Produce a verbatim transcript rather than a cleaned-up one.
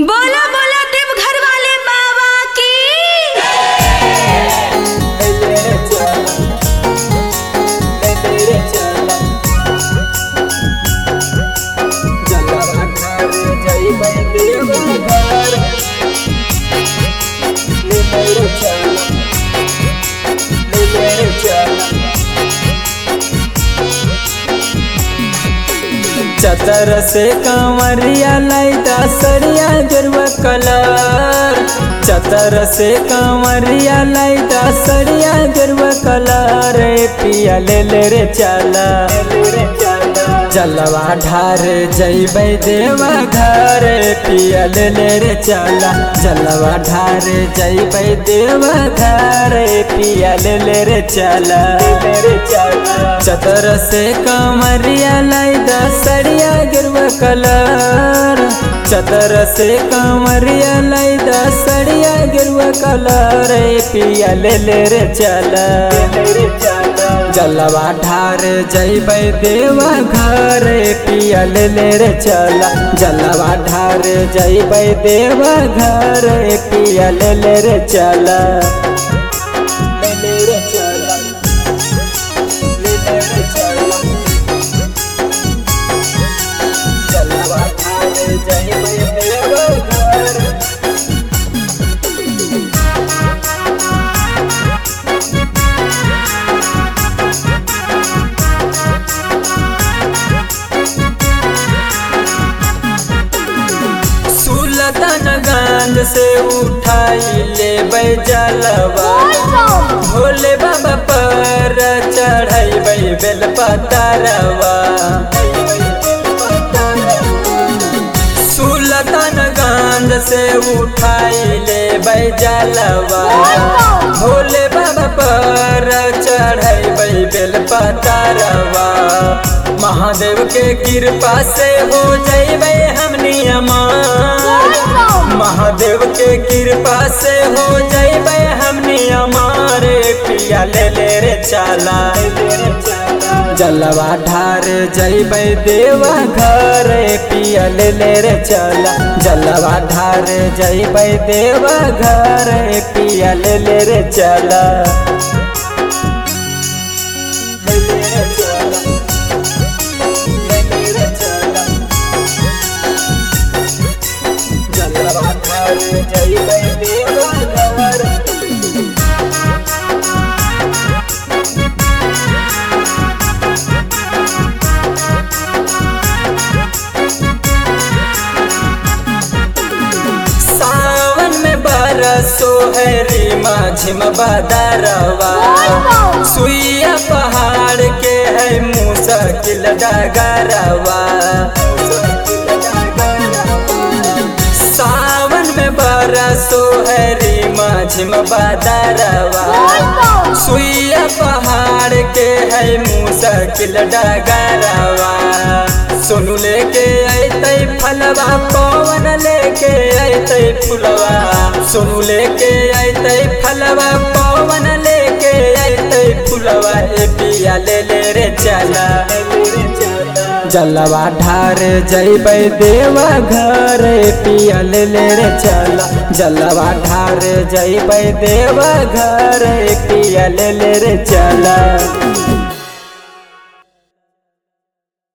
बोलो बोलो देवघर वाले बाबा की। चतर से कंवरिया लाइदा सरिया गेरुआ कलर। चतर से कंवरिया लाइदा सरिया गेरुआ कलर। पिया ले ले रे चला जलवा ढार जइबै देवा घर। पिया ले ले रे चला जलवा ढार जइबै देवा घर। पिया ले ले रे चला चतर से कंवरिया लाइदा सरिया गेरुआ कलर। चतर से कंवरिया लाइदा सरिया गेरुआ कलर। पिया ले ले रे चला जलवा ढार जइबै देवा घर। पिया ले ले रे चला जलवा ढार जइबै देवा घर। पिया ले ले रे चला ले ले रे चला ले ले रे चला जलवा ढार जइबै देवा घर। सुल्तानगंज से उठाई ले जलवा भोले बाबा पर चढ़ाई बेल पतारवा। सुल्तानगंज से उठाई ले जलवा भोले बाबा पर चढ़ाई बेल पतारवा। महादेव के कृपा से हो जइबै हमनी अमार। महादेव के कृपा से हो जइबै हमनी अमार। पिया ले ले रे चला जलवा ढार जइबै देवा घर। पिया ले ले रे चला जलवा ढार जइबै देवा घर। पिया ले ले रे चला ले ले रे चला जलवा ढार जइबै देवा घर। सावन में बरसो है रीमा झिम बदरवा। सुइया पहाड़ के है मुश्किल डगरवा। सावन में बरसो है रीमा झिम बदरवा। सुइया पहाड़ के है मुश्किल डगरवा। सोनू लेके अतै फलवा पवन लेके अतै फुलवा। सोनू लेके अतै फलवा पवन लेके अतै फुलवा। ए पिया ले ले रे चला जलवा ढार जइबै देवा घर। पिया ले ले रे चला जलवा ढार जइबै देवा घर। पिया ले ले रे चला।